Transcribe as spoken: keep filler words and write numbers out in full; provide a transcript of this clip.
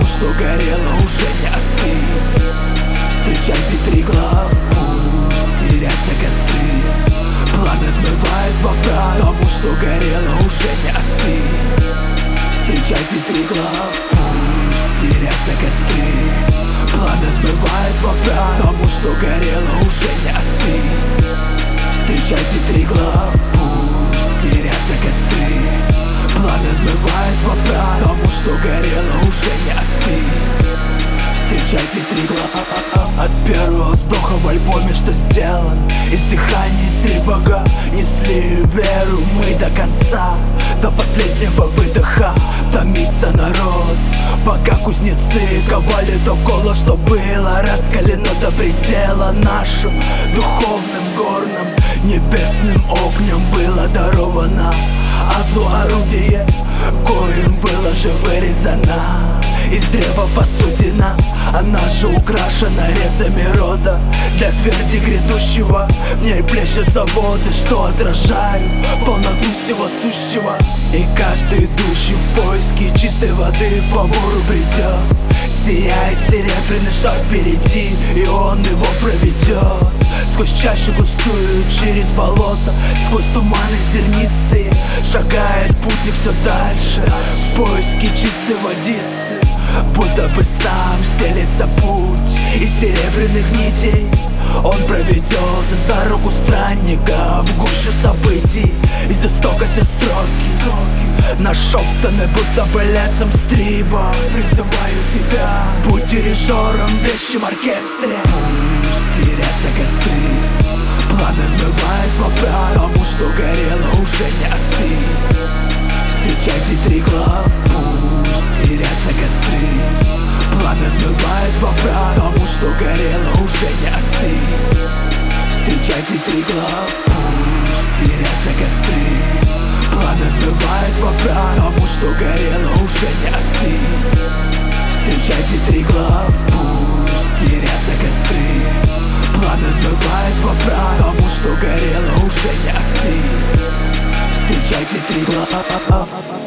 что горело, уже не остыть. Встречайте три глав, пусть теряются костры. Пламя смывает вопра, тому, что горело, уже не остыть. Встречайте три глав, пусть теряются костры. Пламя смывает вопра, тому, что горело, уже не остыть. Встречайте три глав, пусть теряются костры. Пламя смывает вопра, тому, что горело, уже не остыть. Встречайте три глава. От первого вздоха в альбоме, что сделан из дыхания, из три бога несли веру мы до конца. До последнего выдоха томится народ, пока кузнецы ковали то коло, что было раскалено до предела. Нашим духовным горным небесным огнем было даровано азу орудие, коим было же вырезано из древа посудина. Она же украшена резами рода. Для тверди грядущего в ней плещутся воды, что отражают полноту всего сущего. И каждый идущий в поиске чистой воды по бору бредет. Сияет серебряный шар впереди, и он его проведет сквозь чащу густую, через болото, сквозь туманы зернистые. Шагает путник все дальше в поиске чистой водицы, будто бы сам стелется путь из серебряных нитей. Он проведет за руку странника в гуще событий. Из истока все строки нашептаны, будто бы лесом стриба. Призываю тебя, будь дирижером в вещем оркестре. Пусть теряются костры. Пламя смывает вопра, тому, что горело, уже не остыть. Встречайте три глав, пусть теряются костры. Пламя смывает вопра, тому, что горело, уже не остыть. Встречайте три глав, пусть теряются костры. Пламя смывает вопра, тому, что горело, уже не остыть. Встречайте три глав, пусть теряются костры. Пламя смывает вопра, тому, что горело, уже не остыть. Встречайте три глав.